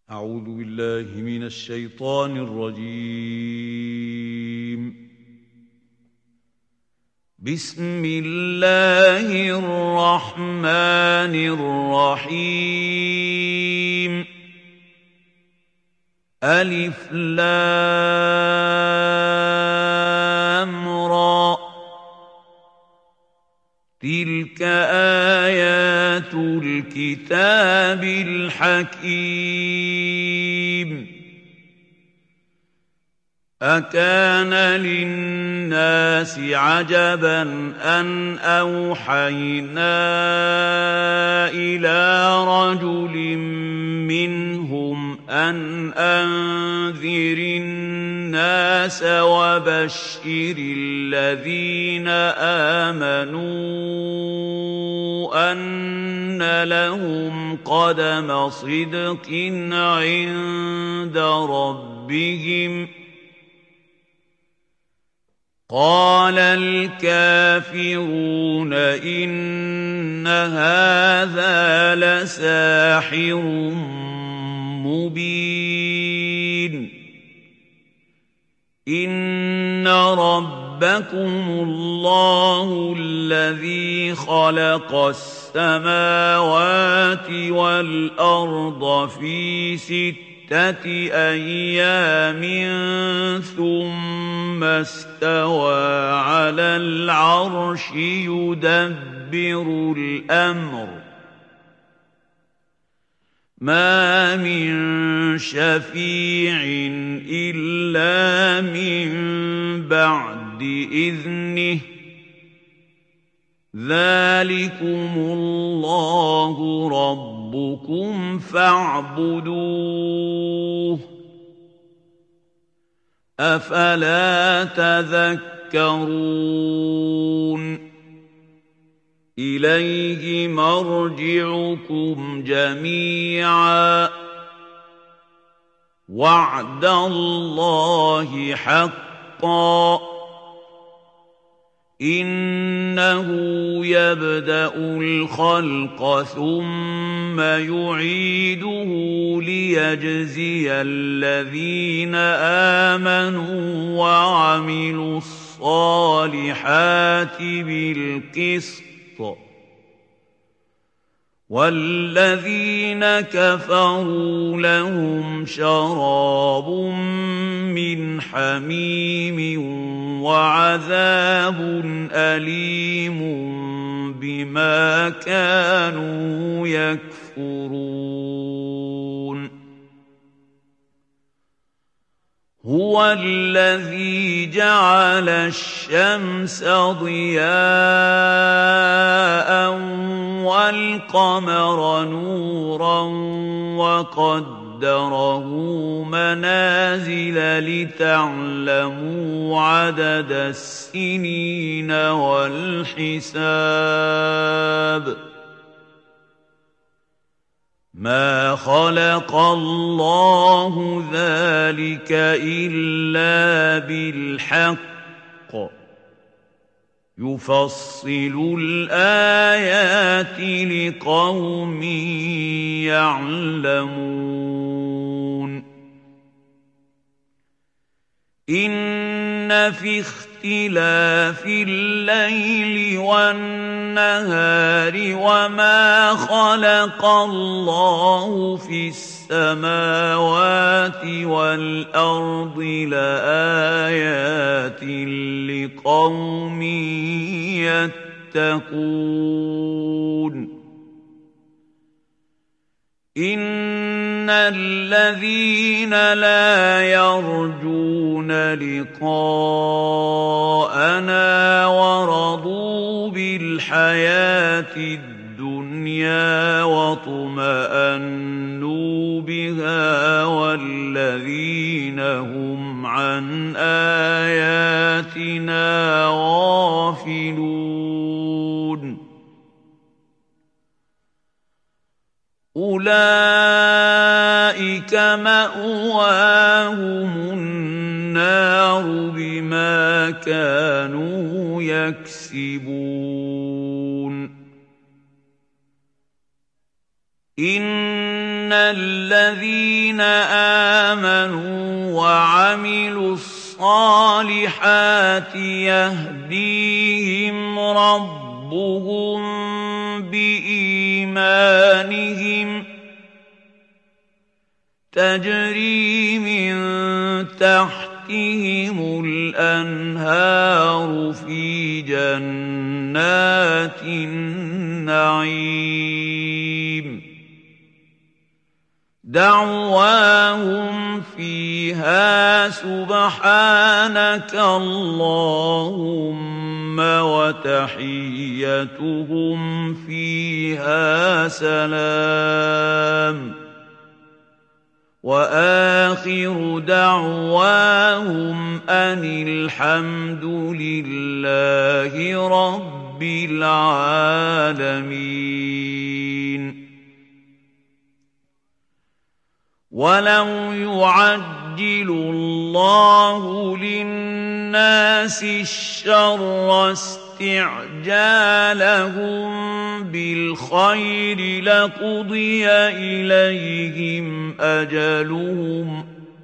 أعوذ بالله من الشيطان الرجيم. بسم الله الرحمن الرحيم. ألف لام را، تلك آيات الكتاب الحكيم. أكان للناس عجبا أن أوحينا إلى رجل منهم أن أنذر الناس وبشر الذين آمنوا أن لهم قدم صدق عند ربهم. قال الكافرون إن هذا لساحر مبين. إن ربكم الله الذي خلق السماوات والأرض في 6 أيام ثم استوى على العرش يدبر الأمر. ما من شفيع إلا من بعد إذنه. ذلكم الله ربكم فاعبدوه. أفلا تذكرون. إليه مرجعكم جميعا. وعد الله حقا. إنه يبدأ الخلق ثم يعيده ليجزي الذين آمنوا وعملوا الصالحات بالقسط، والذين كفروا لهم شراب من حميم وعذاب أليم بما كانوا يكفرون. هو الذي جعل الشمس ضياء والقمر نورا وقدره منازل لتعلموا عدد السنين والحساب. ما خلق الله ذلك إلا بالحق. يفصل الآيات لقوم يعلمون. إن في اختلاف الليل والنهار وما خلق الله في السماوات والأرض لآيات لقوم يتقون. إن الذين لا يرجون لقاءنا ورضوا بالحياة الدنيا واطمأنوا بها والذين هم عن آياتنا غافلون أولئك مأواهم النار بما كانوا يكسبون. إن الذين آمنوا وعملوا الصالحات يهديهم ربهم بإيمانهم تجري من تحتهم الأنهار في جنات النعيم دعواهم فيها سبحانك اللهم وتحيتهم فيها سلام وآخر دعواهم أن الحمد لله رب العالمين. ولو يعجل الله للناس الشر استعجالهم بالخير لقضي إليهم أجلهم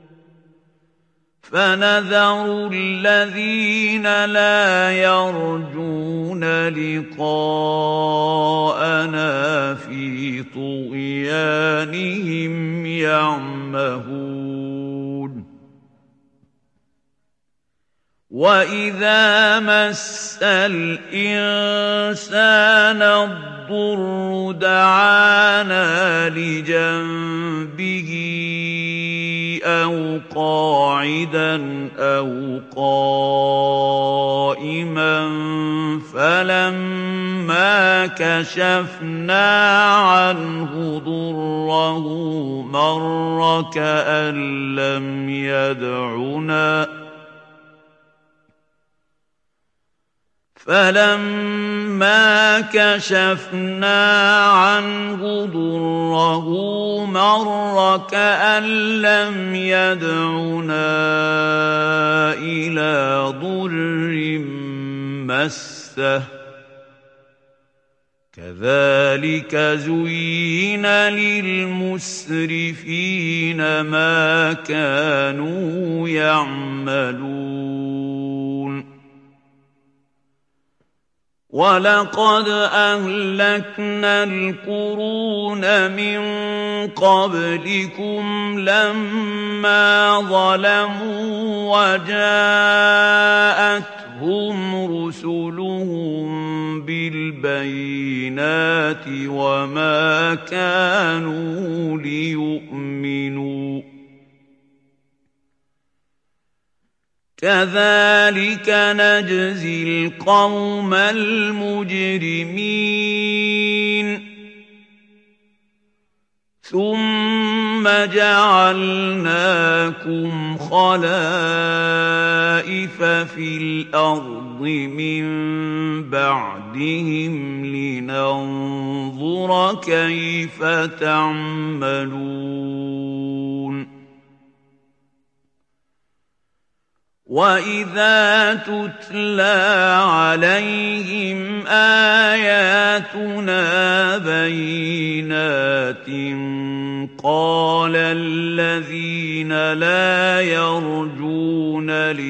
فنذر الذين لا يرجون لقاءنا في طغيانهم يعمهون. وإذا مس الإنسان الضر دعانا لجنبه أو قاعدا أو قائما فلما كشفنا عنه ضره مر كأن لم يدعنا فلما كشفنا عنه ضره مر كأن لم يدعنا إلى ضر مسه كذلك زين للمسرفين ما كانوا يعملون. ولقد أهلكنا القرون من قبلكم لما ظلموا وجاءتهم رسلهم بالبينات وما كانوا ليؤمنوا كذلك نجزي القوم المجرمين. ثم جعلناكم خلائف في الأرض من بعدهم لننظر كيف تعملون. وَإِذَا تُتْلَىٰ عَلَيْهِمْ آيَاتُنَا بَيِّنَاتٍ قَالَ الَّذِينَ لَا يَرْجُونَ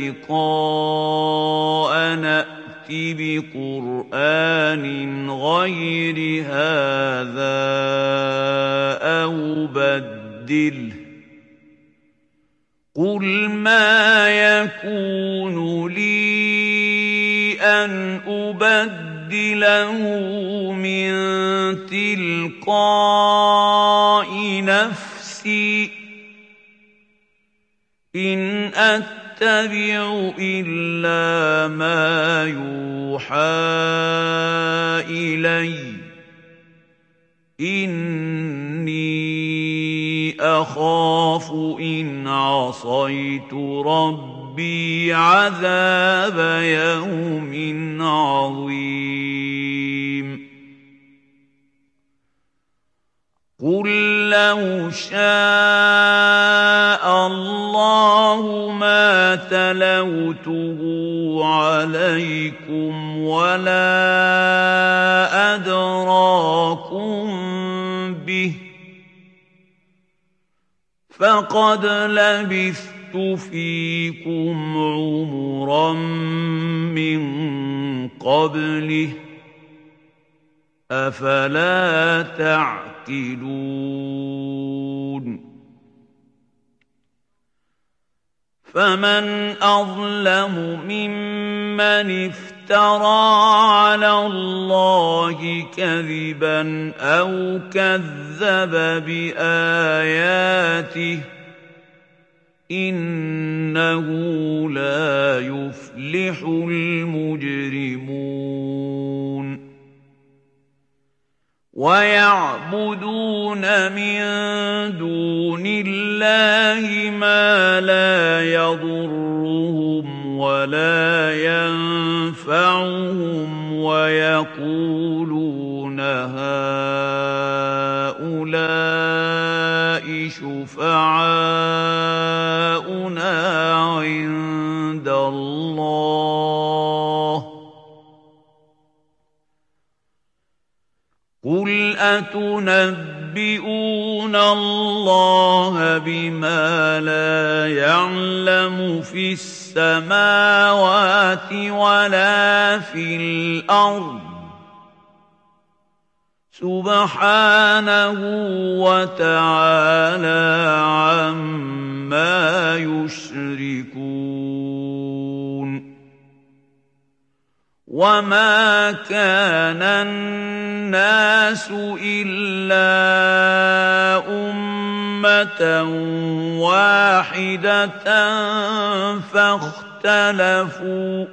لِقَاءَنَا ائْتِ بِقُرْآنٍ غَيْرِ هَٰذَا أَوْ بَدِّلْهُ قُلْ مَا يَكُونُ لِي أَنْ أُبَدِّلَهُ مِنْ تِلْقَاءِ نَفْسِي إِنْ أَتَّبِعُ إِلَّا مَا يُوحَىٰ إِلَيَّ إِنِّي أَخَافُ إِنْ عَصَيْتُ رَبِّي عَذَابَ يَوْمٍ عَظِيمٍ. قُل لَّوْ شَاءَ اللَّهُ مَا تَلَوْتُهُ عَلَيْكُمْ وَلَا أَدْرَاكُم بِهِ فقد لبثت فيكم عمرا من قبله أفلا تعقلون فمن أظلم ممن افترى على الله كذبا أو كذب بآياته إنه لا يفلح المجرمون ويعبدون من دون الله ما لا يضرهم ولا ينفعهم ويقولون هؤلاء شفعاؤنا عند الله قل أتنبئون الله بما لا يعلم في السماوات ولا في الأرض سبحانه وتعالى عما يشركون وما كان الناس إلا أمة واحدة فاختلفوا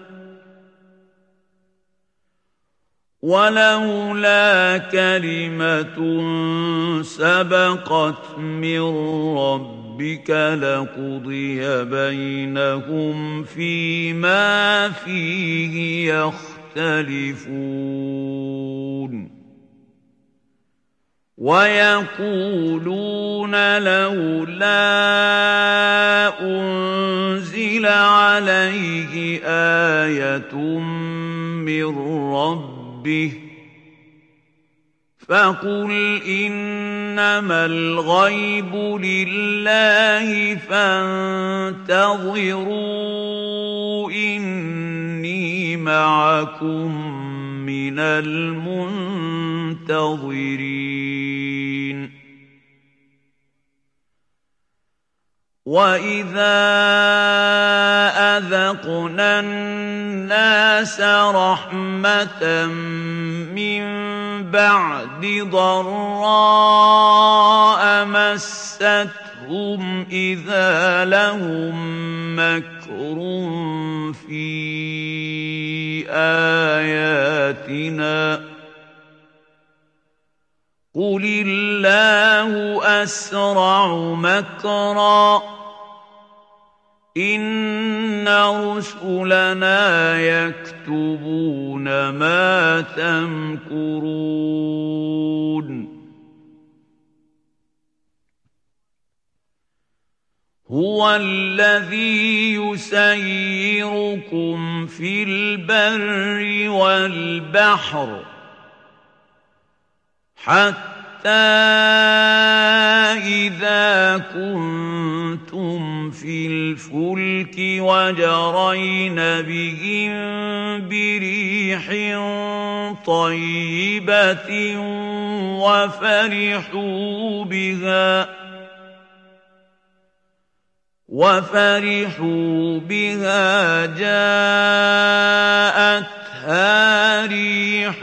ولولا كلمة سبقت من ربك لقضي بينهم فيما فيه يختلفون ويقولون لولا أنزل عليه آية من ربه فقل إنما الغيب لله فانتظروا إني معكم من المنتظرين وإذا أذقنا الناس رحمة من بعد ضراء مستهم إذا لهم مكر في آياتنا قل الله أسرع مكرا إن رسلنا يكتبون ما تمكرون هو الذي يسيركم في البر والبحر حتى إذا كنتم في الفلك وجرين بهم بريح طيبة وفرحوا بها جاءتها ريح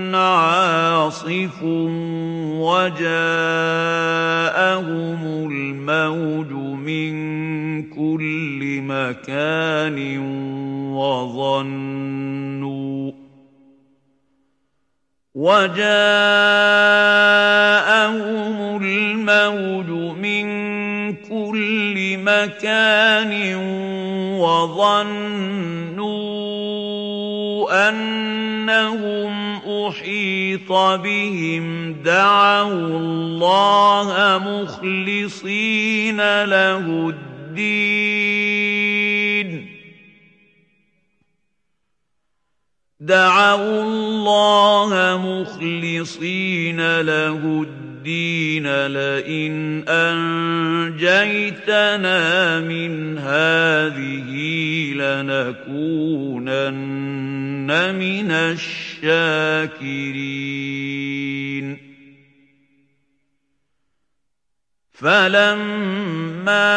عاصف وجاءهم الموج من كل مكان وظنوا أنهم أحيط بهم دعوا الله مخلصين له الدين الدين لئن أنجيتنا من هذه لنكونن من الشاكرين فلما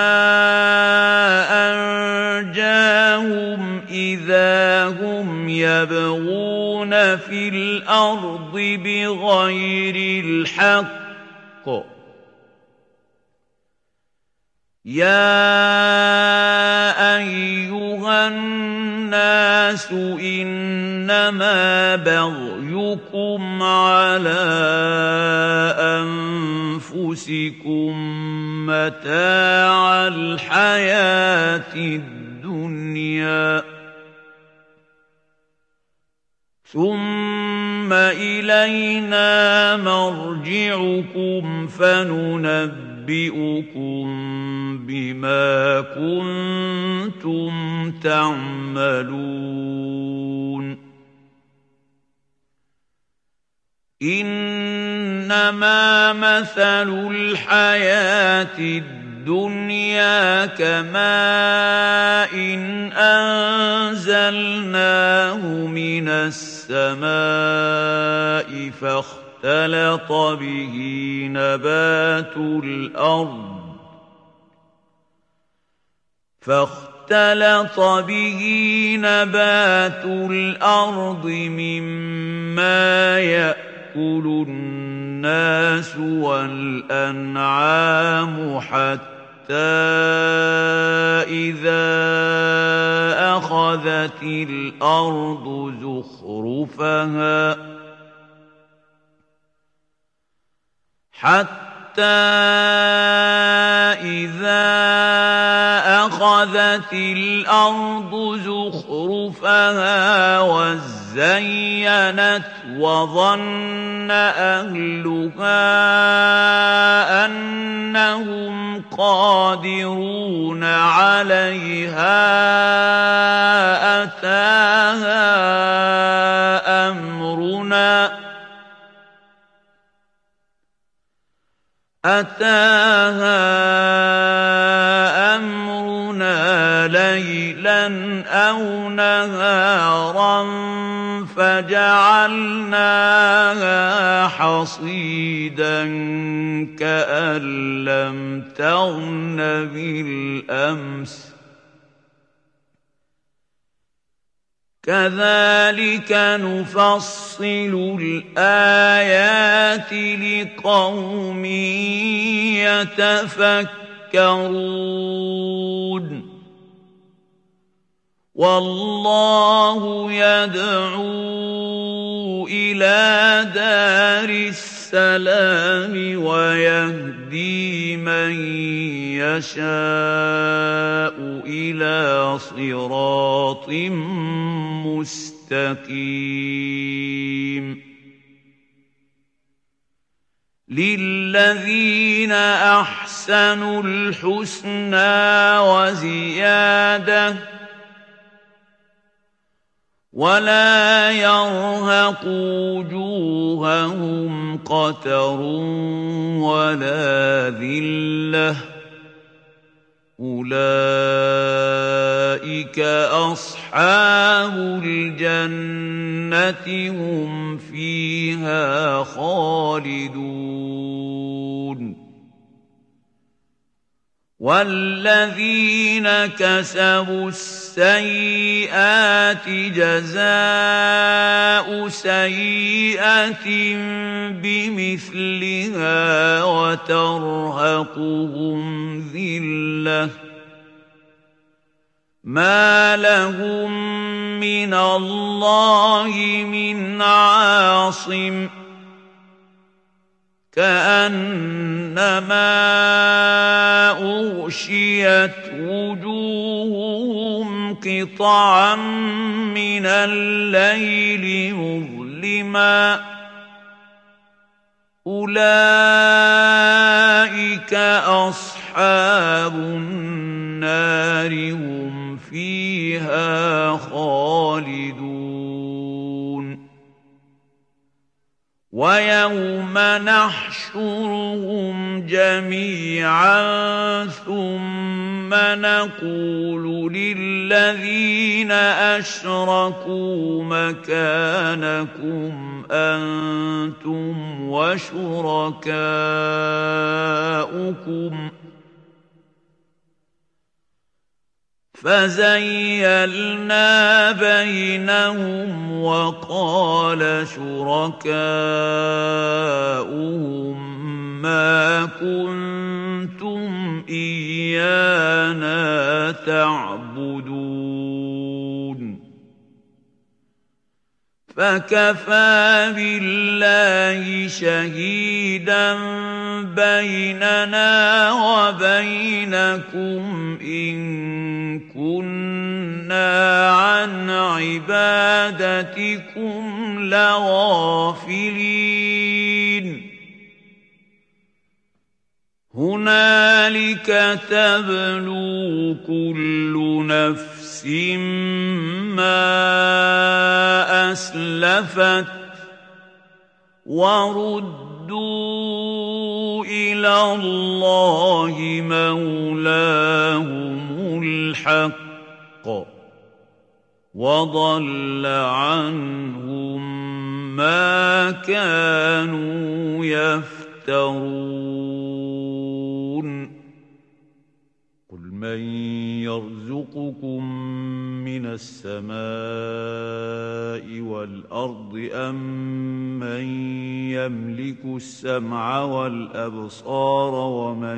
أنجاهم إذا هم يبغون في الأرض بغير الحق يا أيها الناس إنما بغيكم على أنفسكم متاع الحياة الدنيا ثم إلينا مرجعكم فننبئكم بما كنتم تعملون إنما مثل الحياة الدنيا كماء أنزلناه من السماء فاختلط به نبات الأرض مما يأكل الناس والأنعام حتى إذا أخذت الأرض زخرفها وزينت وظن أهلها أنهم قادرون عليها أتاها أمرنا ليلا أو نهارا فجعلناها حصيدا كأن لم تغن بالأمس كذلك نفصل الآيات لقوم يتفكرون والله يدعو إلى دار السلام ويهدي من يشاء إلى صراط مستقيم للذين أحسنوا الحسنى وزيادة ولا يرهق وجوههم قتر ولا ذلة أولئك أصحاب الجنة هم فيها خالدون والذين كسبوا السيئات جزاء سيئة بمثلها وترهقهم ذلة ما لهم من الله من عاصم كأنما أغشيت وجوههم قطعا من الليل مظلما أولئك أصحاب النار هم فيها خالدون وَيَوْمَ نَحْشُرُهُمْ جَمِيعًا ثُمَّ نَقُولُ لِلَّذِينَ أَشْرَكُوا مَكَانَكُمْ أَنتُمْ وَشُرَكَاؤُكُمْ فَزَيَّلْنَا بَيْنَهُمْ وَقَالَ شُرَكَاؤُهُم مَّا كُنتُمْ إِيَّانَا تَعْبُدُونَ فَكَفَىٰ بِاللَّهِ شَهِيدًا بَيْنَنَا وَبَيْنَكُمْ إِن كُنَّا عَنْ عِبَادَتِكُمْ لَغَافِلِينَ هُنَالِكَ تَبْلُو كُلُّ نَفْسٍ مَّا أَسْلَفَتْ وَرُدُّوا إِلَى اللَّهِ مَوْلَاهُمُ الْحَقِّ وَضَلَّ عَنْهُم مَّا كَانُوا يَفْتَرُونَ قُلْ مَن يَرْزُقُكُم مِّنَ السَّمَاءِ وَالْأَرْضِ أَمَّن يَمْلِكُ السَّمْعَ وَالْأَبْصَارَ وَمَن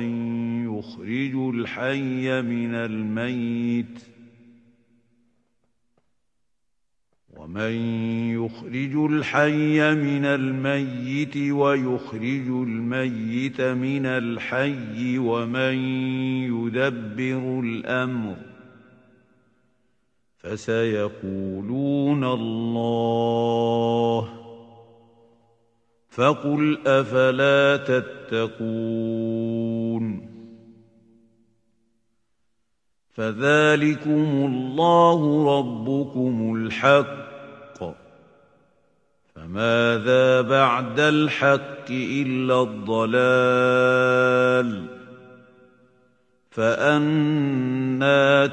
يُخْرِجُ الْحَيَّ مِنَ الْمَيِّتِ وَيُخْرِجُ الْمَيِّتَ مِنَ الْحَيِّ وَمَن يُدَبِّرُ الْأَمْرَ فَسَيَقُولُونَ اللَّهُ فَقُلْ أَفَلَا تَتَّقُونَ فَذَلِكُمُ اللَّهُ رَبُّكُمُ الْحَقُّ فَمَاذَا بَعْدَ الْحَقِّ إِلَّا الضَّلَالُ فَأَنَّىٰ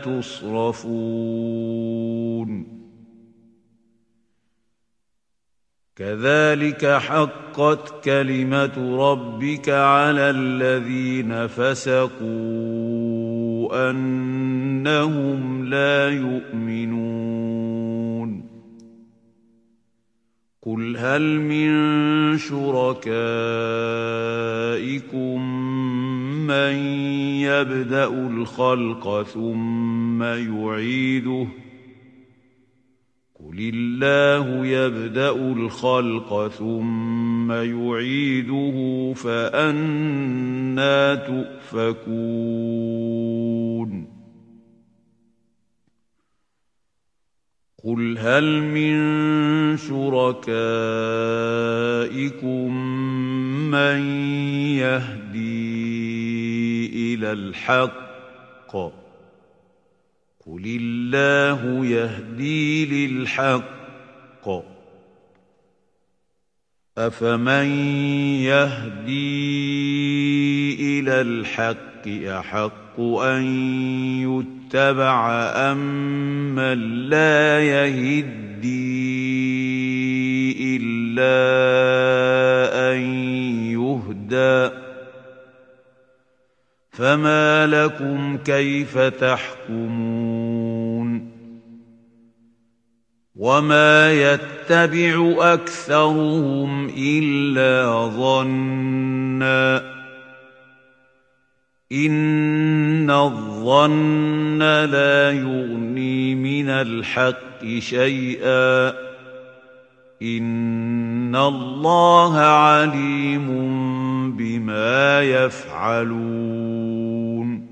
تُصْرَفُونَ كَذَٰلِكَ حَقَّتْ كَلِمَةُ رَبِّكَ عَلَى الَّذِينَ فَسَقُوا أَنَّهُمْ لَا يُؤْمِنُونَ قُلْ هَلْ مِن شُرَكَائِكُم مَّن يَبْدَأُ الْخَلْقَ ثُمَّ يُعِيدُهُ قُلِ اللَّهُ يَبْدَأُ الْخَلْقَ ثُمَّ يُعِيدُهُ فَأَنَّىٰ تُؤْفَكُونَ قُلْ هَلْ مِن شُرَكَائِكُم مَّن يَهْدِي إِلَى الْحَقِّ قُلِ اللَّهُ يَهْدِي لِلْحَقِّ أَفَمَن يَهْدِي إِلَى الْحَقِّ أَحَقُّ أَن يُتَّبَعَ أَمَّن لَّا يَهِدِّي إِلَّا أَن يُهْدَىٰ فَمَا لَكُمْ كَيْفَ تَحْكُمُونَ وَمَا يَتَّبِعُ أَكْثَرُهُمْ إِلَّا ظَنًّا ۚ إِنَّ الظَّنَّ لَا يُغْنِي مِنَ الْحَقِّ شَيْئًا ۚ إِنَّ اللَّهَ عَلِيمٌ بِمَا يَفْعَلُونَ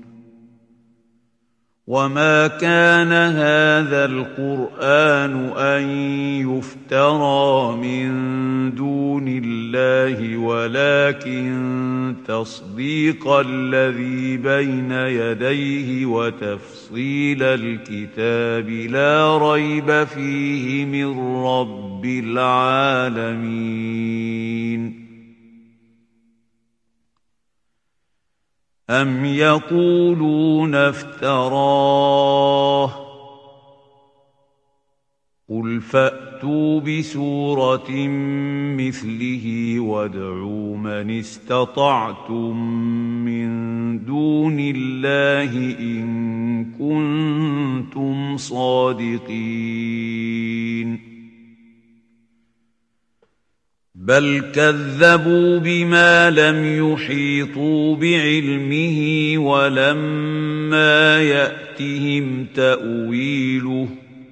وَمَا كَانَ هَٰذَا الْقُرْآنُ أَن يُفْتَرَىٰ مِن دُونِ اللَّهِ وَلَٰكِن تَصْدِيقَ الَّذِي بَيْنَ يَدَيْهِ وَتَفْصِيلَ الْكِتَابِ لَا رَيْبَ فِيهِ مِن رَّبِّ الْعَالَمِينَ أَمْ يَقُولُونَ افْتَرَاهُ قُلْ فَأْتُوا بِسُورَةٍ مِّثْلِهِ وَادْعُوا مَنِ اسْتَطَعْتُم مِّن دُونِ اللَّهِ إِن كُنتُمْ صَادِقِينَ بَلْ كَذَّبُوا بِمَا لَمْ يُحِيطُوا بِعِلْمِهِ وَلَمَّا يَأْتِهِمْ تَأْوِيلُهُ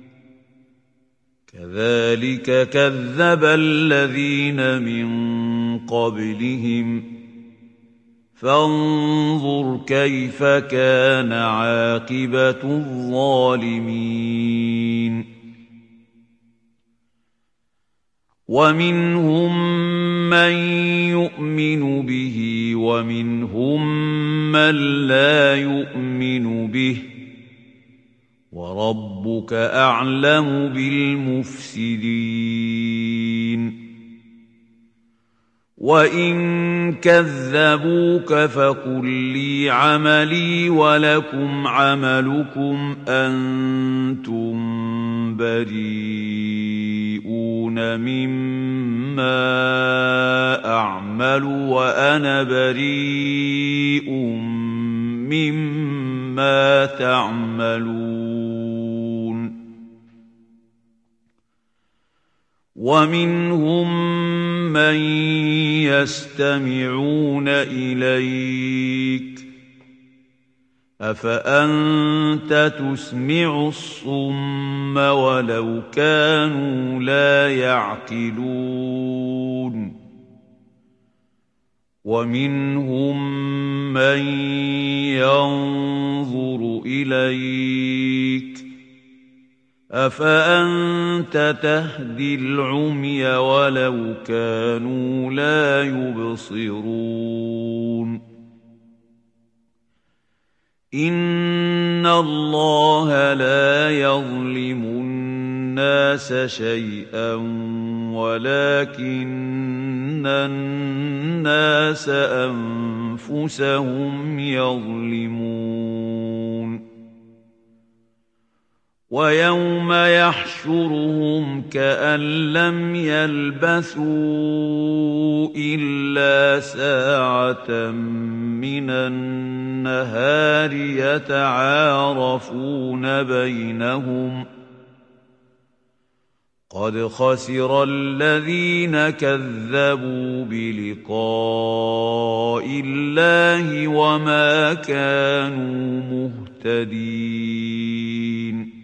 كَذَلِكَ كَذَّبَ الَّذِينَ مِن قَبْلِهِمْ فَانظُرْ كَيْفَ كَانَ عَاقِبَةُ الظَّالِمِينَ وَمِنْهُم مَّن يُؤْمِنُ بِهِ وَمِنْهُم مَّن لَّا يُؤْمِنُ بِهِ وَرَبُّكَ أَعْلَمُ بِالْمُفْسِدِينَ وَإِن كَذَّبُوكَ فَقُل لِّي عَمَلِي وَلَكُمْ عَمَلُكُمْ أَنتُم بَرِيئُونَ مِمَّا أَعْمَلُ وَأَنَا بَرِيءٌ مِّمَّا تَعْمَلُونَ وَمِنْهُم مَّن يَسْتَمِعُونَ إِلَيْكَ أَفَأَنتَ تُسْمِعُ الصُّمَّ وَلَوْ كَانُوا لَا يَعْقِلُونَ وَمِنْهُم مَّن يَنظُرُ إِلَيْكَ أَفَأَنتَ تَهْدِي الْعُمْيَ وَلَوْ كَانُوا لَا يُبْصِرُونَ إِنَّ اللَّهَ لَا يَظْلِمُ النَّاسَ شَيْئًا وَلَكِنَّ النَّاسَ أَنفُسَهُمْ يَظْلِمُونَ وَيَوْمَ يَحْشُرُهُمْ كَأَن لَّمْ يَلْبَثُوا إِلَّا سَاعَةً مِّنَ النَّهَارِ يَتَعَارَفُونَ بَيْنَهُمْ قَدْ خَسِرَ الَّذِينَ كَذَّبُوا بِلِقَاءِ اللَّهِ وَمَا كَانُوا مُهْتَدِينَ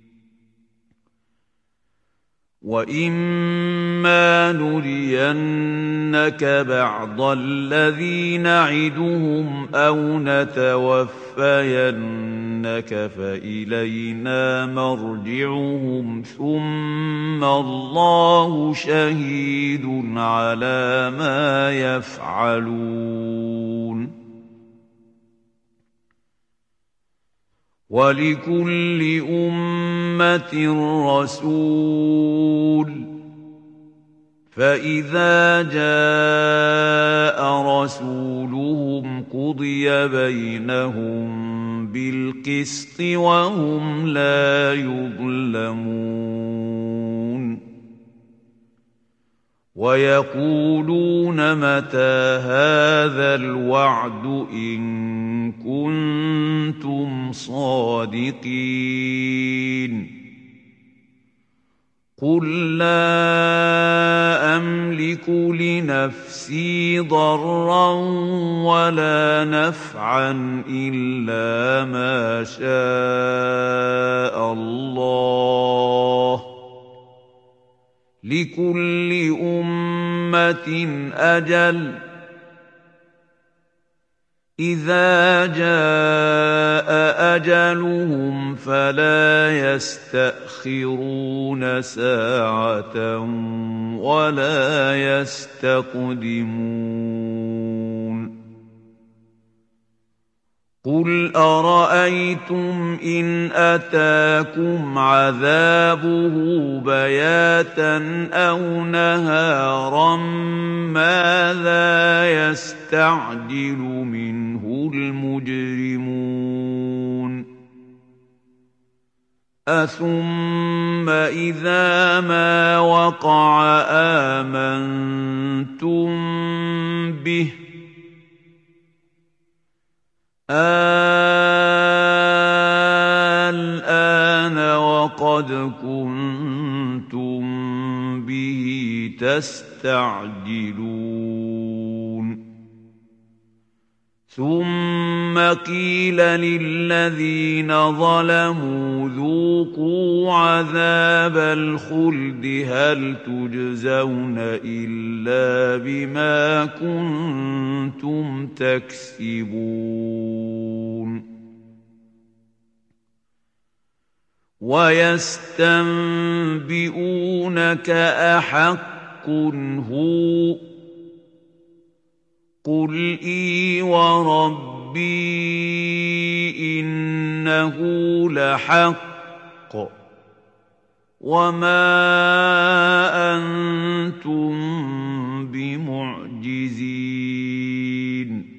وَإِمَّا نُرِيَنَّكَ بَعْضَ الَّذِي نَعِدُهُمْ أَوْ نَتَوَفَّيَنَّكَ فَإِلَيْنَا مَرْجِعُهُمْ ثُمَّ اللَّهُ شَهِيدٌ عَلَىٰ مَا يَفْعَلُونَ وَلِكُلِّ أُمَّةٍ رَّسُولٌ فَإِذَا جَاءَ رَسُولُهُمْ قُضِيَ بَيْنَهُم بِالْقِسْطِ وَهُمْ لَا يُظْلَمُونَ وَيَقُولُونَ مَتَىٰ هَٰذَا الْوَعْدُ إِن كُنتُمْ صَادِقِينَ قُل لَّا أَمْلِكُ لِنَفْسِي ضَرًّا وَلَا نَفْعًا إِلَّا مَا شَاءَ اللَّهُ لِكُلِّ أُمَّةٍ أَجَلٌ إِذَا جَاءَ أَجَلُهُمْ فَلَا يَسْتَأْخِرُونَ سَاعَةً وَلَا يَسْتَقْدِمُونَ قُلْ أَرَأَيْتُمْ إِنْ أَتَاكُمْ عَذَابُهُ بَيَاتًا أَوْ نَهَارًا مَاذَا يَسْتَعْجِلُ مِنْهُ الْمُجْرِمُونَ أَثُمَّ إِذَا مَا وَقَعَ آمَنْتُمْ بِهِ الْآنَ وَقَدْ كُنتُم بِهِ تَسْتَعْجِلُونَ ثُمَّ قِيلَ لِلَّذِينَ ظَلَمُوا ذُوقُوا عَذَابَ الْخُلْدِ هَلْ تُجْزَوْنَ إِلَّا بِمَا كُنتُمْ تَكْسِبُونَ وَيَسْتَنبِئُونَكَ أَحَقٌّ هُوَ قُلْ إِي وَرَبِّي إِنَّهُ لَحَقٌّ وَمَا أَنتُم بِمُعْجِزِينَ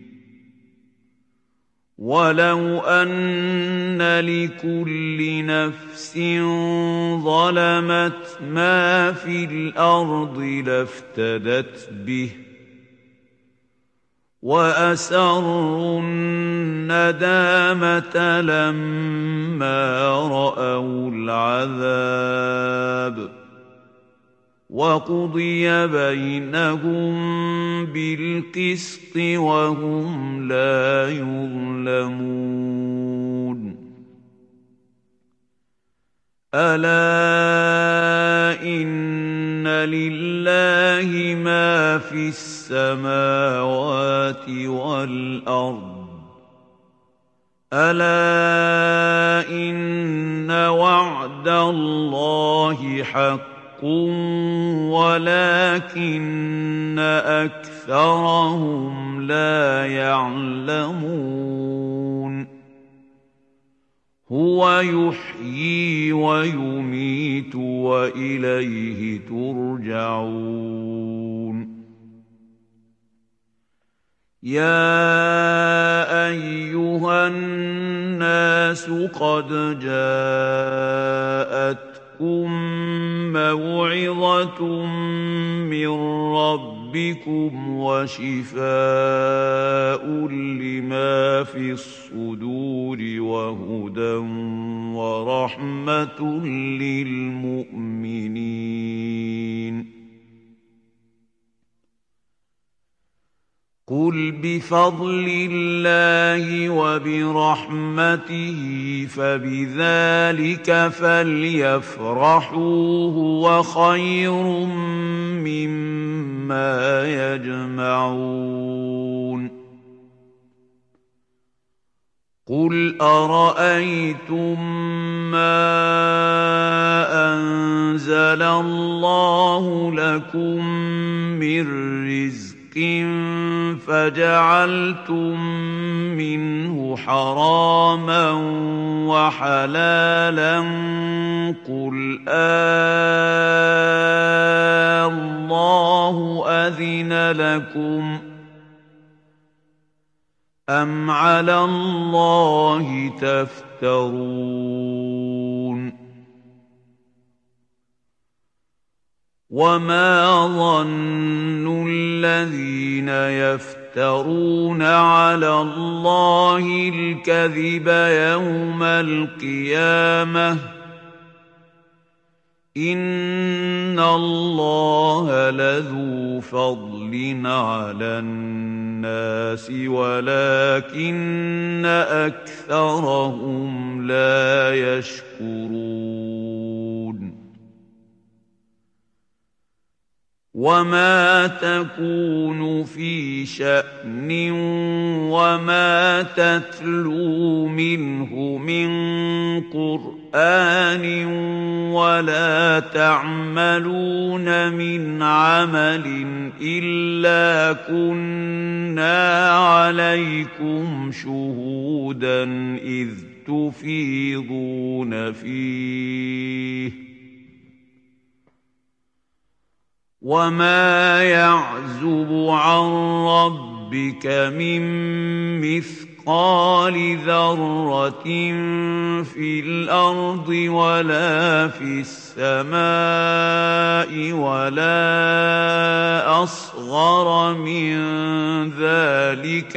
وَلَوْ أَنَّ لِكُلِّ نَفْسٍ ظَلَمَتْ مَا فِي الْأَرْضِ لَافْتَدَتْ بِهِ وَأَسَرُّوا النَّدَامَةَ لَمَّا رَأَوُا الْعَذَابَ وَقُضِيَ بَيْنَهُم بِالْقِسْطِ وَهُمْ لَا يُظْلَمُونَ أَلَا إِنَّ لِلَّهِ مَا فِي السَّمَاوَاتِ وَالْأَرْضِ أَلَا إِنَّ وَعْدَ اللَّهِ حَقٌّ وَلَكِنَّ أَكْثَرَهُمْ لَا يَعْلَمُونَ هُوَ يُحْيِي وَيُمِيتُ وَإِلَيْهِ تُرْجَعُونَ يَا أَيُّهَا النَّاسُ قَدْ جَاءَتْكُم مَّوْعِظَةٌ مِّن رَّبِّكُمْ وَشِفَاءٌ لِّمَا فِي الصُّدُورِ وَهُدًى وَرَحْمَةٌ لِّلْمُؤْمِنِينَ قُلْ بِفَضْلِ اللَّهِ وَبِرَحْمَتِهِ فَبِذَلِكَ فَلْيَفْرَحُوا هُوَ خَيْرٌ مِّمَّا يَجْمَعُونَ قُلْ أَرَأَيْتُم مَّا أَنزَلَ اللَّهُ لَكُم مِّن رِّزْقٍ فَجَعَلْتُم مِّنْهُ حَرَامًا وَحَلَالًا قُلْ اللَّهُ أَذِنَ لَكُمْ أَمْ عَلَى اللَّهِ تَفْتَرُونَ وَمَا ظَنُّ الَّذِينَ يَفْتَرُونَ عَلَى اللَّهِ الْكَذِبَ يَوْمَ الْقِيَامَةِ إِنَّ اللَّهَ لَذُو فَضْلٍ عَلَى النَّاسِ وَلَكِنَّ أَكْثَرَهُمْ لَا يَشْكُرُونَ وَمَا تَكُونُ فِي شَأْنٍ وَمَا تَتْلُو مِنْهُ مِنْ قُرْآنٍ قرآن ولا تعملون من عمل إلا كنا عليكم شهودا إذ تفيضون فيه وما يعزب عن ربك من مثقال ذرة في الأرض ولا في السماء ولا أصغر من ذلك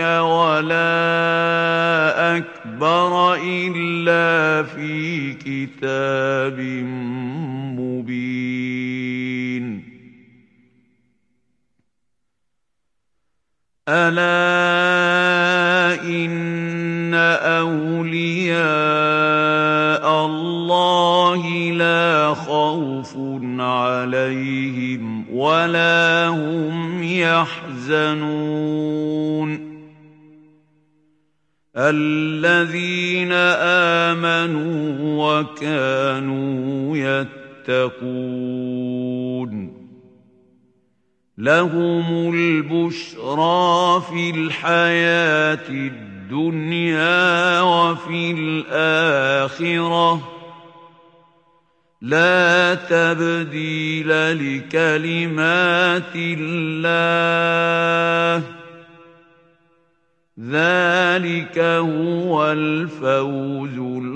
ولا أكبر إلا في كتاب مبين ألا إن أولياء الله لا خوف عليهم ولا هم يحزنون الذين آمنوا وكانوا يتقون لهم البشرى في الحياة الدنيا وفي الآخرة لا تبديل لكلمات الله ذلك هو الفوز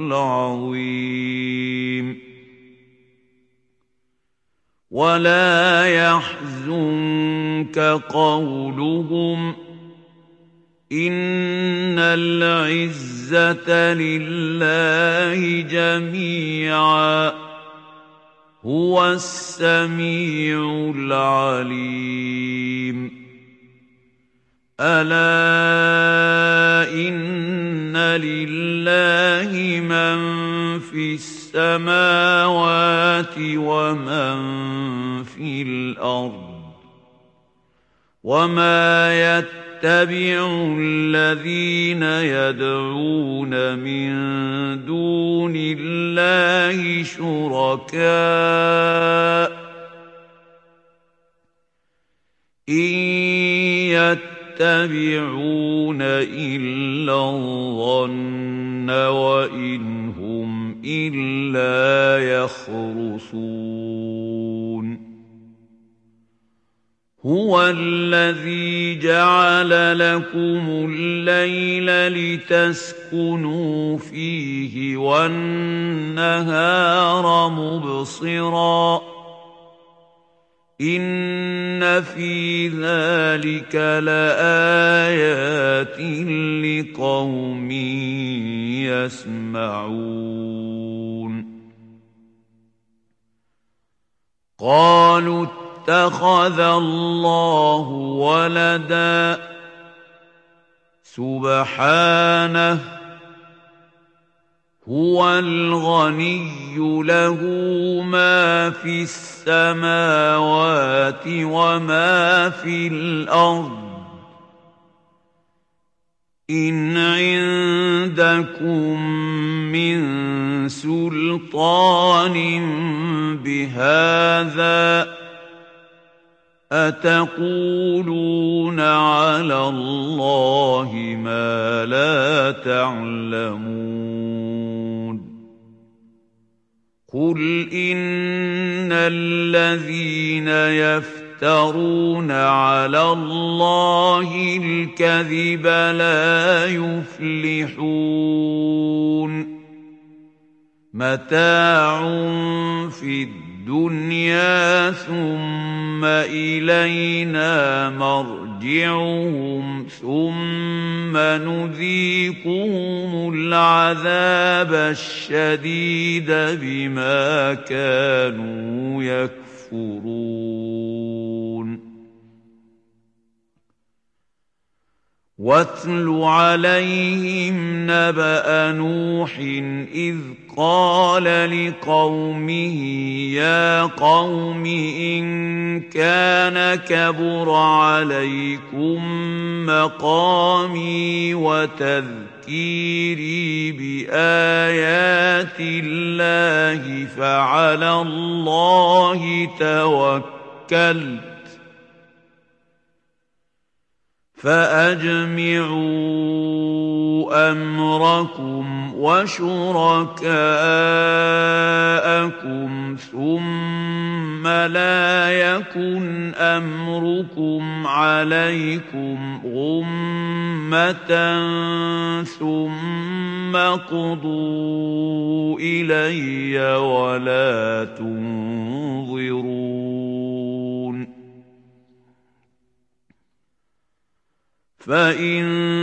العظيم ولا يحزنك قولهم إن العزة لله جميعا هو السميع العليم ألا إن لله من في السماوات ومن في الأرض وما يتبع الذين يدعون من دون الله شركاء إن يتبعون إلا الظن وإن هم إلا يخرصون هو الذي جعل لكم الليل لتسكنوا فيه والنهار مبصرا إن في ذلك لآيات لقوم يسمعون قالوا اتخذ الله ولدا سبحانه هو الغني له ما في السماوات وما في الأرض إن عندكم من سلطان بهذا أتقولون على الله ما لا تعلمون قل إن الذين يفترون على الله الكذب لا يفلحون متاع في الدنيا ثم إلينا مرجعهم ثم نذيقهم العذاب الشديد بما كانوا يكفرون واتل عليهم نبأ نوح إذ قال لقومه يا قوم إن كان كبر عليكم مقامي وتذكيري تذكيري بآيات الله فعلى الله توكلت فأجمعوا أمركم وشركاءكم ثم لا يكن أمركم عليكم غمة ثم اقضوا إلي ولا تنظرون فإن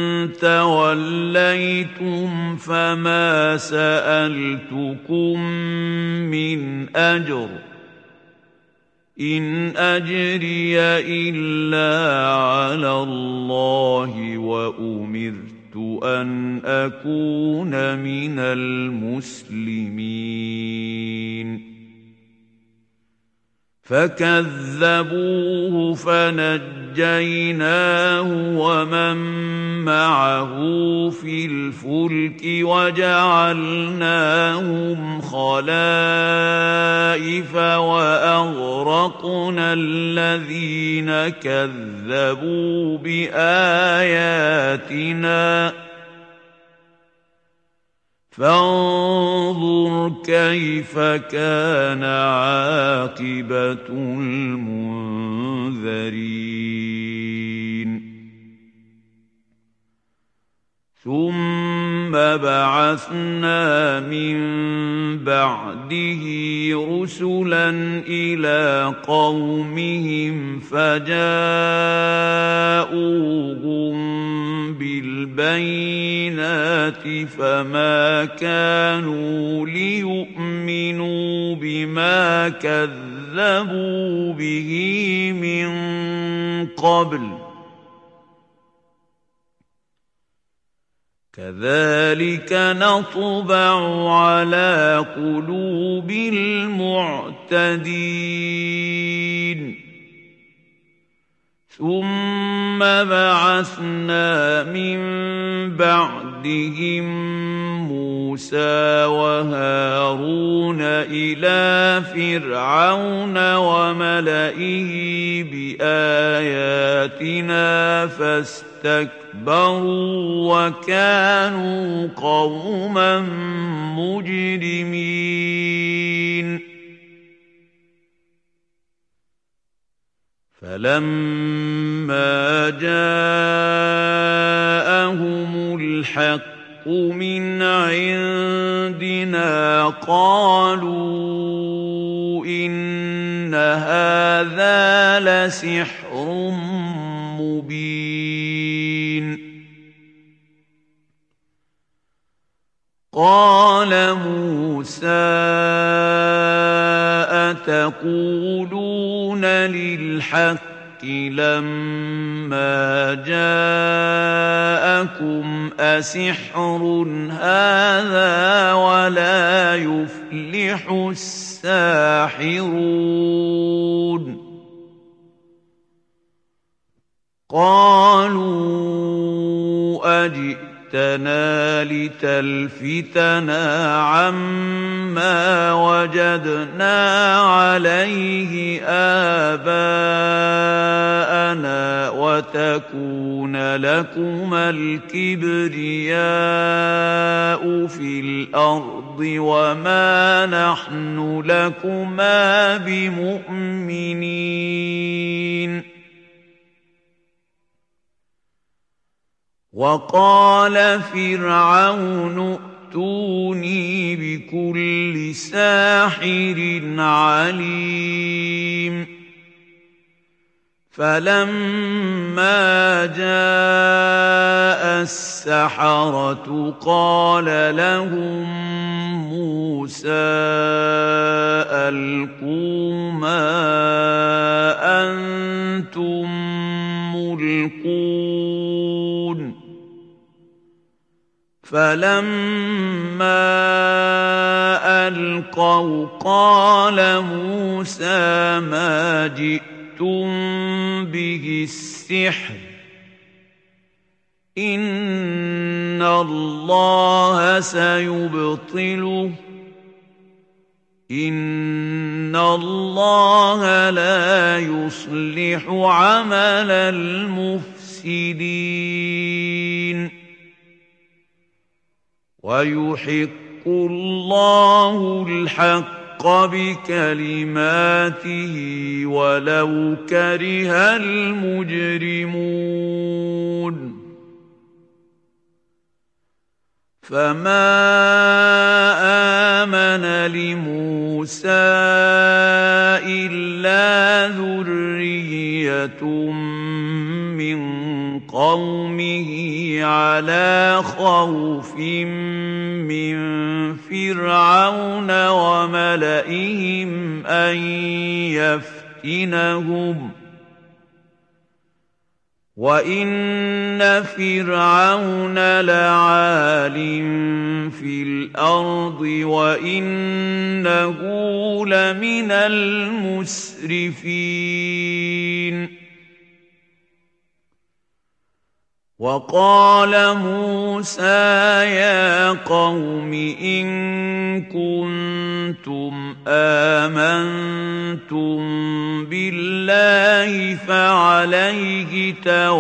توليتم فما سألتكم من أجر إن أجري إلا على الله وأمرت أن أكون من المسلمين فكذبوه فنجيناه ومن معه في الفلك وجعلناهم خلائف وأغرقنا الذين كذبوا بآياتنا فانظر كيف كان عاقبة المنذرين ثم بعثنا من بعده رسلا إلى قومهم فجاءوهم بالبينات فما كانوا ليؤمنوا بما كذبوا به من قبل كذلك نطبع على قلوب المعتدين ثم بعثنا من بعدهم موسى وهارون إلى فرعون وملئه بآياتنا فاستكبروا وكانوا قوما مجرمين فلما جاءهم الحق من عندنا قالوا إن هذا لسحر مبين قال موسى أتقولون للحق لما جاءكم أسحر هذا ولا يفلح الساحرون قالوا أجئتنا لتلفتنا عما وجدنا عليه آباءنا وتكون لكما الكبرياء في الأرض وما نحن لكما بمؤمنين وقال فرعون ائتوني بكل ساحر عليم فلما جاء السحرة قال لهم موسى ألقوا ما أنتم ملقون فلما ألقوا قال موسى ما جئتم به السحر إِنَّ اللَّهَ سَيُبْطِلُهُ إِنَّ اللَّهَ لَا يُصْلِحُ عَمَلَ الْمُفْسِدِينَ وَيُحِقُّ اللَّهُ الْحَقَّ بِكَلِمَاتِهِ وَلَوْ كَرِهَ الْمُجْرِمُونَ فَمَا آمَنَ لِمُوسَىٰ إِلَّا ذُرِّيَّةٌ مِّن قَوْمِهِ عَلَىٰ خَوْفٍ مِّن فِرْعَوْنَ وَمَلَئِهِمْ أَن يَفْتِنَهُمْ وَإِنَّ فِرْعَوْنَ لَعَالٍ فِي الْأَرْضِ وَإِنَّهُ لَمِنَ الْمُسْرِفِينَ وَقَالَ مُوسَىٰ يَا قَوْمِ إِن كُنتُمْ آمَنتُم بِاللَّهِ فَعَلَيْهِ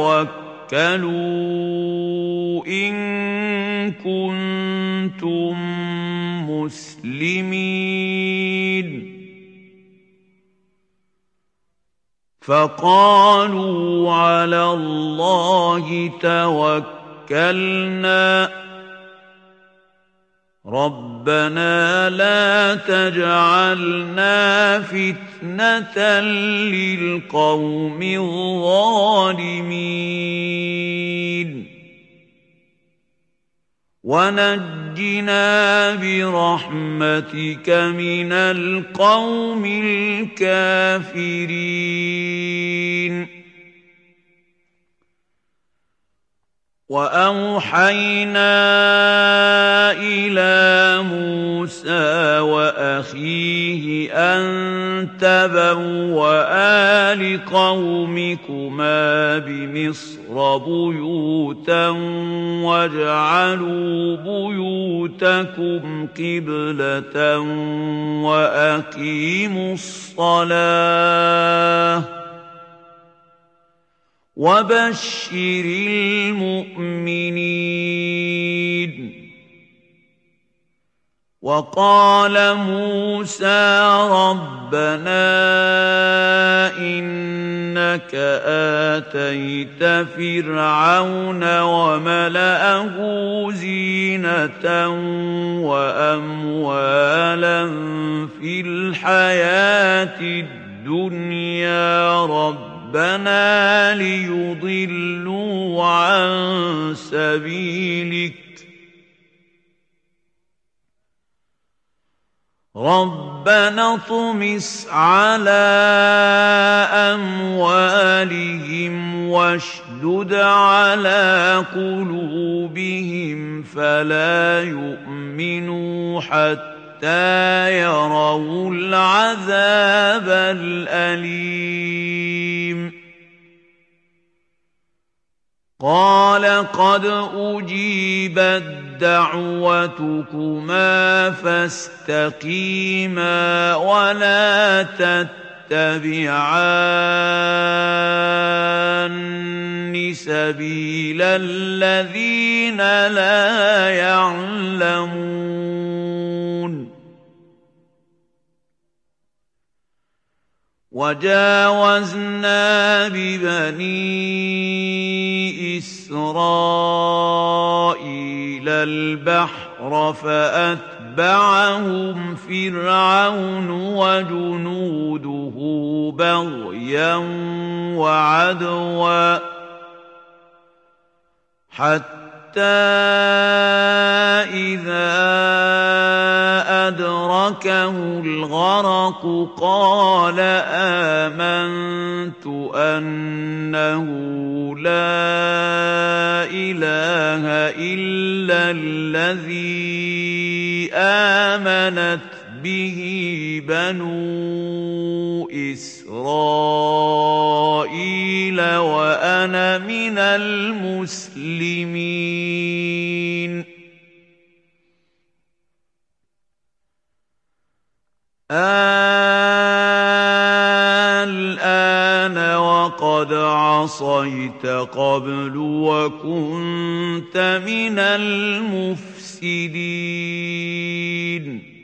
تَوَكَّلُوا إِن كُنتُم مُّسْلِمِينَ فَقَالُوا عَلَى اللَّهِ تَوَكَّلْنَا رَبَّنَا لَا تَجْعَلْنَا فِتْنَةً لِّلْقَوْمِ الظَّالِمِينَ وَنَجِّنَا بِرَحْمَتِكَ مِنَ الْقَوْمِ الْكَافِرِينَ وَأَوْحَيْنَا إِلَىٰ مُوسَىٰ وَأَخِيهِ أَن تَبَوَّآ لِقَوْمِكُمَا بِمِصْرَ بُيُوتًا وَاجْعَلُوا بُيُوتَكُمْ قِبْلَةً وَأَقِيمُوا الصَّلَاةَ وَبَشِّرِ الْمُؤْمِنِينَ وَقَالَ مُوسَىٰ رَبَّنَا إِنَّكَ آتَيْتَ فِرْعَوْنَ وَمَلَأَهُ زِينَةً وَأَمْوَالًا فِي الْحَيَاةِ الدُّنْيَا رَبَّنَا لِيُضِلُّوا عَن سَبِيلِكَ رَبَّنَا اطْمِسْ عَلَىٰ أَمْوَالِهِمْ وَاشْدُدْ عَلَىٰ قُلُوبِهِمْ فَلَا يُؤْمِنُوا حَتَّىٰ يَرَوُا الْعَذَابَ الْأَلِيمَ قَالَ قَدْ أُجِيبَتْ دَعْوَتُكُمَا فَاسْتَقِيمَا وَلَا تَتَّبِعَانِّ سَبِيلَ الَّذِينَ لَا يَعْلَمُونَ وَجَاوَزْنَا بِبَنِي إِسْرَائِيلَ الْبَحْرَ فَأَتْبَعَهُمْ فِرْعَوْنُ وَجُنُودُهُ بَغْيًا وَعَدْوًا حَتَّىٰ إِذَا أَدْرَكَهُ الْغَرَقُ قَالَ آمَنتُ أَنَّهُ لَا إِلَٰهَ إِلَّا الَّذِي آمَنَتْ به بنو إسرائيل وأنا من المسلمين. الآن وقد عصيت قبل وكنت من المفسدين.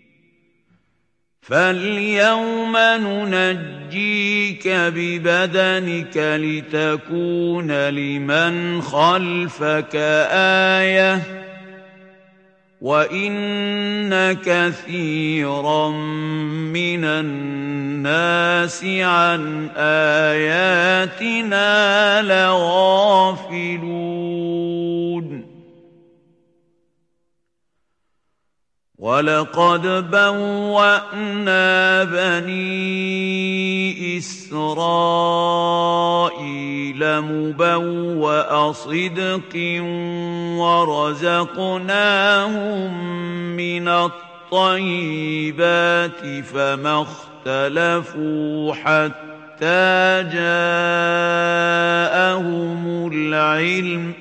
فاليوم ننجيك ببدنك لتكون لمن خلفك آية وإن كثيرا من الناس عن آياتنا لغافلون. ولقد بوأنا بني إسرائيل مبوأ صدق ورزقناهم من الطيبات فما اختلفوا حتى جاءهم العلم.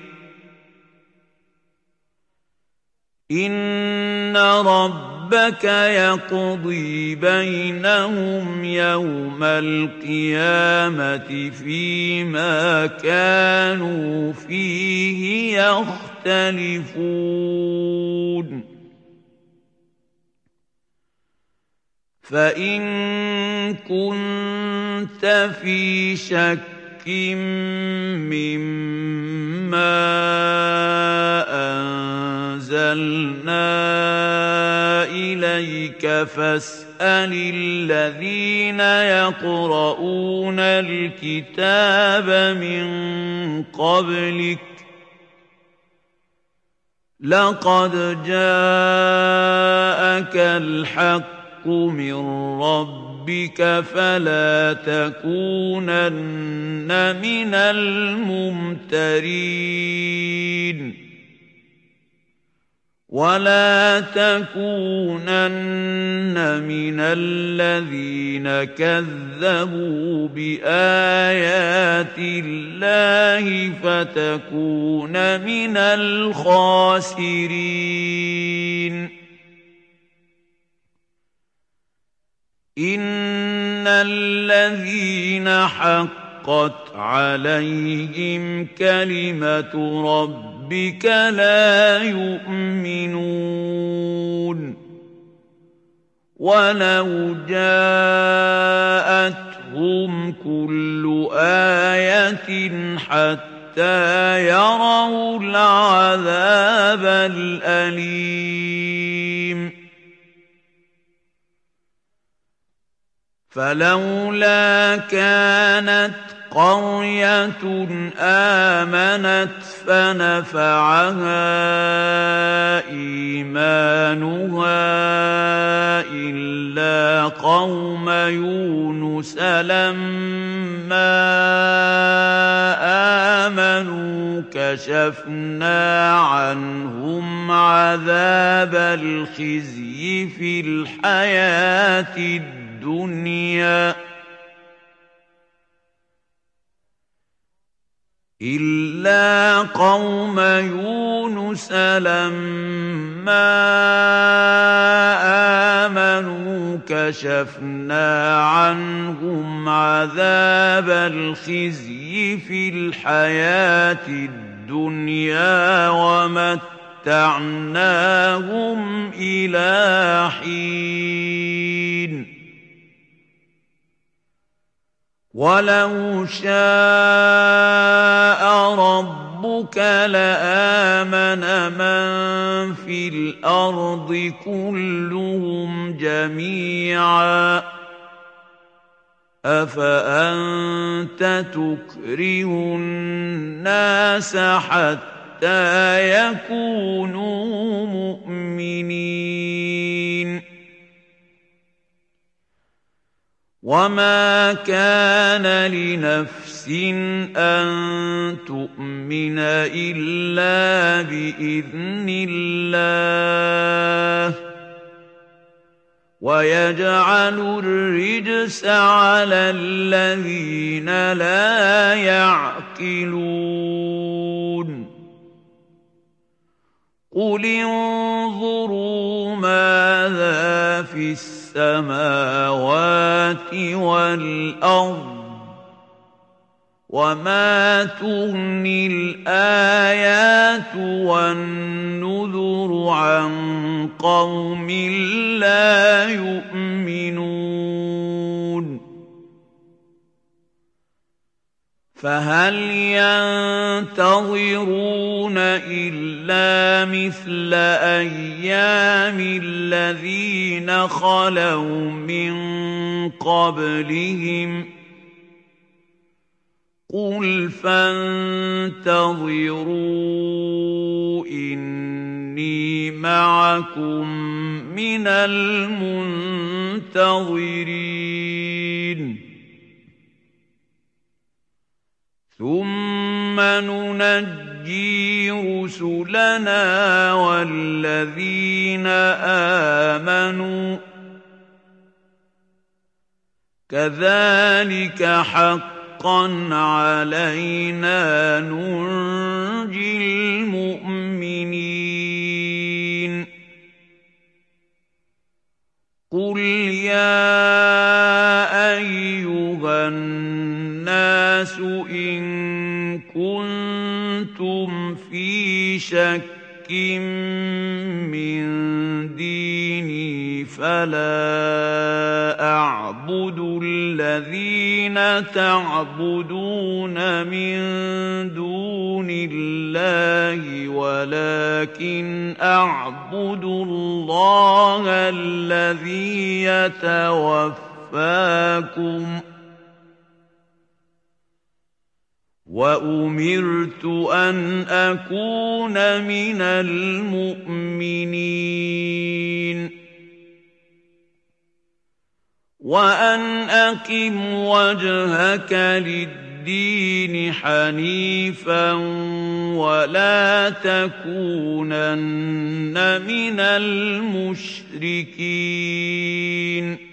إن ربك يقضي بينهم يوم القيامة فيما كانوا فيه يختلفون. فإن كنت في شك مما أنزلنا إليك فاسأل الذين يقرؤون الكتاب من قبلك لقد جاءك الحق من ربك فلا تكونن من الممترين. ولا تكونن من الذين كذبوا بآيات الله فتكون من الخاسرين. إن الذين حقت عليهم كلمة ربك لا يؤمنون. ولو جاءتهم كل آية حتى يروا العذاب الأليم. فلولا كانت قرية آمنت فنفعها إيمانها إلا قوم يونس لما آمنوا كشفنا عنهم عذاب الخزي في الحياة الدنيا إلا قوم يونس لما آمنوا كشفنا عنهم عذاب الخزي في الحياة الدنيا ومتعناهم إلى حين. ولو شاء ربك لآمن من في الأرض كلهم جميعا أفأنت تكره الناس حتى يكونوا مؤمنين. وما كان لنفس أن تؤمن إلا بإذن الله ويجعل الرجس على الذين لا يعقلون قل انظروا ماذا في السماوات والأرض وما تغني الآيات والنذر عن قوم لا يؤمنون فهل ينتظرون إلا مثل أيام الذين خلوا من قبلهم قل فانتظروا إني معكم من المنتظرين ثم ننجي رسلنا والذين آمنوا كذلك حقا علينا ننجي المؤمنين قل يا أيها الناس إن كنتم في شك من ديني فلا أعبد الذين تعبدون من دون الله ولكن أعبد الله الذي يتوفاكم وأمرت أن أكون من المؤمنين وأن أقم وجهك للدين حنيفا ولا تكونن من المشركين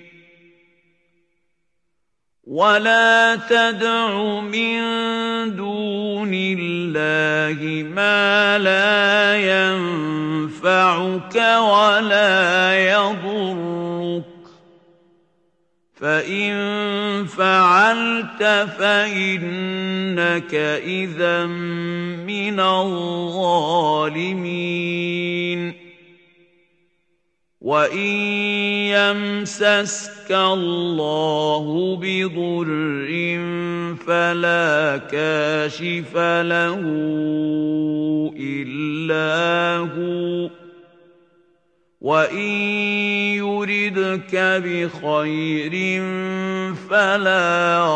ولا تدع من دون الله ما لا ينفعك ولا يضرك فإن فعلت فإنك إذا من الظالمين وإن يمسسك الله بضر فلا كاشف له إلا هو وإن يردك بخير فلا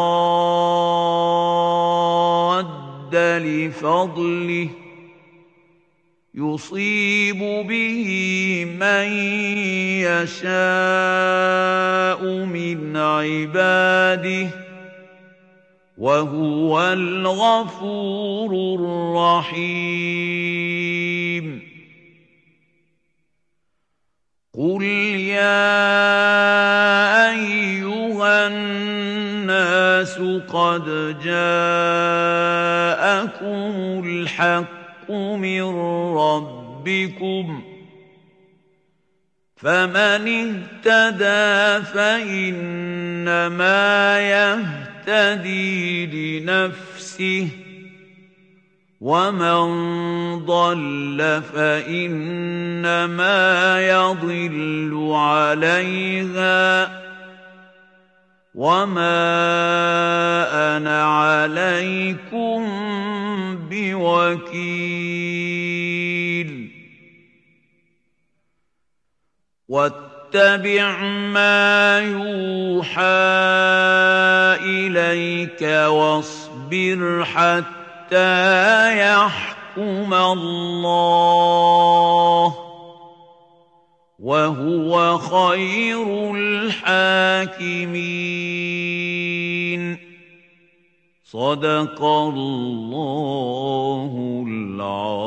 راد لفضله يصيب به من يشاء من عباده وهو الغفور الرحيم قل يا أيها الناس قد جاءكم الحق من ربكم فمن اهتدى فإنما يهتدي لنفسه ومن ضل فإنما يضل عليها وما أنا عليكم بوكيل واتبع ما يوحى إليك واصبر حتى يحكم الله وهو خير الحاكمين صدق الله العظيم